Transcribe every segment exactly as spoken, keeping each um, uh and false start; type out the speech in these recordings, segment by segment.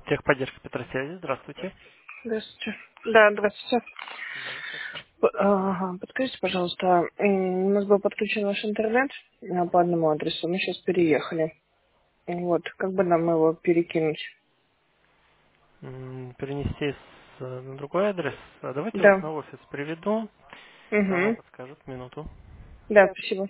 Техподдержка Петросвязи, здравствуйте. Здравствуйте. Да, здравствуйте. Здравствуйте. П- Ага, подскажите, пожалуйста, м, у нас был подключен ваш интернет а, по одному адресу, мы сейчас переехали. Вот, как бы нам его перекинуть? М, Перенести с, э, на другой адрес. А давайте вас Да. на офис приведу. Там вам Угу. подскажут минуту. Да, спасибо.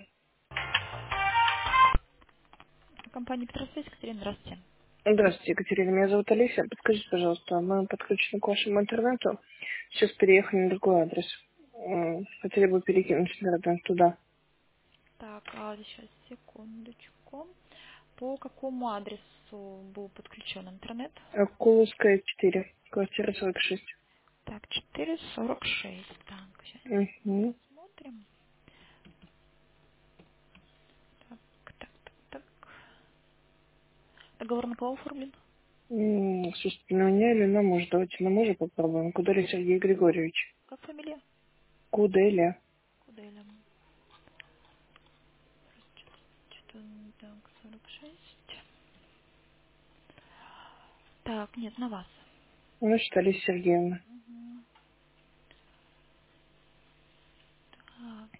Компания Петросвязь, Екатерина, здравствуйте. Здравствуйте, Екатерина, меня зовут Олеся. Подскажите, пожалуйста, мы подключены к вашему интернету. Сейчас переехали на другой адрес. М, Хотели бы перекинуть интернет туда. Так, а сейчас, секундочку. По какому адресу был подключен интернет? Э, Куловская, четыре, квартира сорок шесть. Так, четыре сорок шесть. Так, сейчас Угу. посмотрим. Так, так, так, так. Договор на кого оформлен? М, Слушайте, на меня или на мужа? Давайте на мужа попробуем. Куделя Сергей Григорьевич. Как фамилия? Куделя. Куделя. Что-то так, сорок шесть. Так, нет, на вас. Значит, Алиса Сергеевна. Мгм. Так.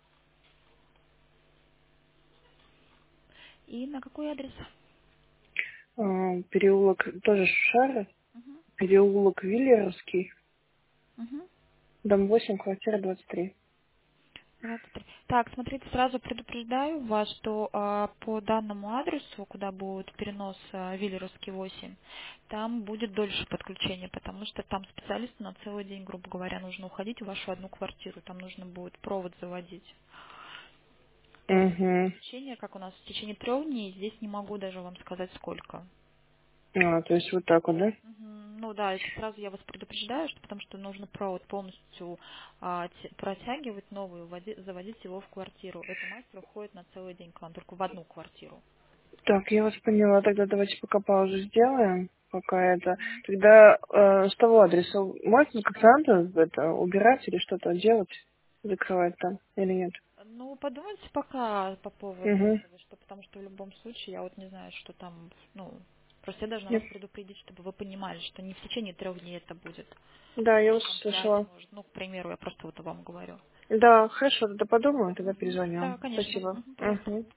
И на какой адрес? А, Переулок, тоже Шара. Угу. Переулок Виллеровский. Угу. Дом восемь, квартира двадцать три. двадцать три. Так, смотрите, сразу предупреждаю вас, что а, по данному адресу, куда будет перенос а, Виллеровский восемь, там будет дольше подключение, потому что там специалисту на целый день, грубо говоря, нужно уходить в вашу одну квартиру. Там нужно будет провод заводить. То есть Угу. подключение, как у нас, в течение трех дней, здесь не могу даже вам сказать сколько. А, то есть вот так вот, да? Мгм. Ну да, это сразу я вас предупреждаю, что потому что нужно провод полностью а, те- протягивать новый, вводи- заводить его в квартиру. Это мастер уходит на целый день к вам, только в одну квартиру. Так, я вас поняла. Тогда давайте пока паузу сделаем. Пока это. Мгм. Тогда э, с того адреса можно как-то надо это убирать или что-то делать? Закрывать там или нет? Ну, подумайте пока по поводу Угу. этого, что потому что в любом случае я вот не знаю, что там, ну, просто я должна вас предупредить, чтобы вы понимали, что не в течение трех дней это будет. Да, я Там пять, услышала. может, ну, к примеру, я просто вот вам говорю. Да, хорошо, тогда подумаю, тогда Мгм. перезвоню. Да, конечно. Спасибо. Мгм, пожалуйста. Угу.